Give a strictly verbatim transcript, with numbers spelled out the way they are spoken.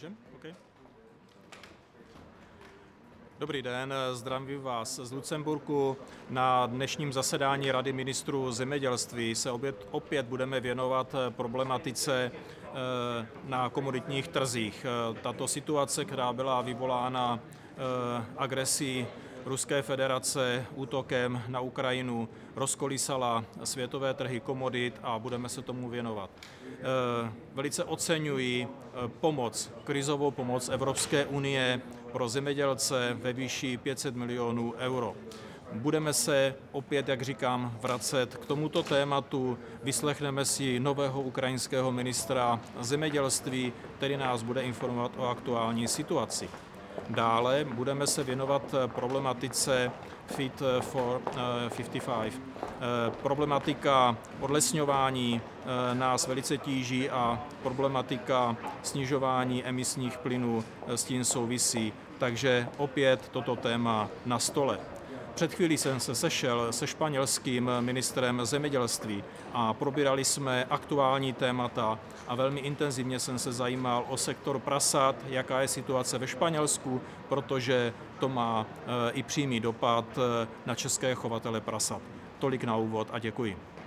Můžem? Okay. Dobrý den, zdravím vás z Lucemburku. Na dnešním zasedání Rady ministrů zemědělství se opět, opět budeme věnovat problematice na komoditních trzích. Tato situace, která byla vyvolána agresí Ruské federace útokem na Ukrajinu, rozkolísala světové trhy komodit a budeme se tomu věnovat. Velice oceňuji pomoc, krizovou pomoc Evropské unie pro zemědělce ve výši pět set milionů euro. Budeme se opět, jak říkám, vracet k tomuto tématu. Vyslechneme si nového ukrajinského ministra zemědělství, který nás bude informovat o aktuální situaci. Dále budeme se věnovat problematice Fit for padesát pět. Problematika odlesňování nás velice tíží a problematika snižování emisních plynů s tím souvisí, takže opět toto téma na stole. Před chvílí jsem se sešel se španělským ministrem zemědělství a probírali jsme aktuální témata a velmi intenzivně jsem se zajímal o sektor prasat, jaká je situace ve Španělsku, protože to má i přímý dopad na české chovatele prasat. Tolik na úvod a děkuji.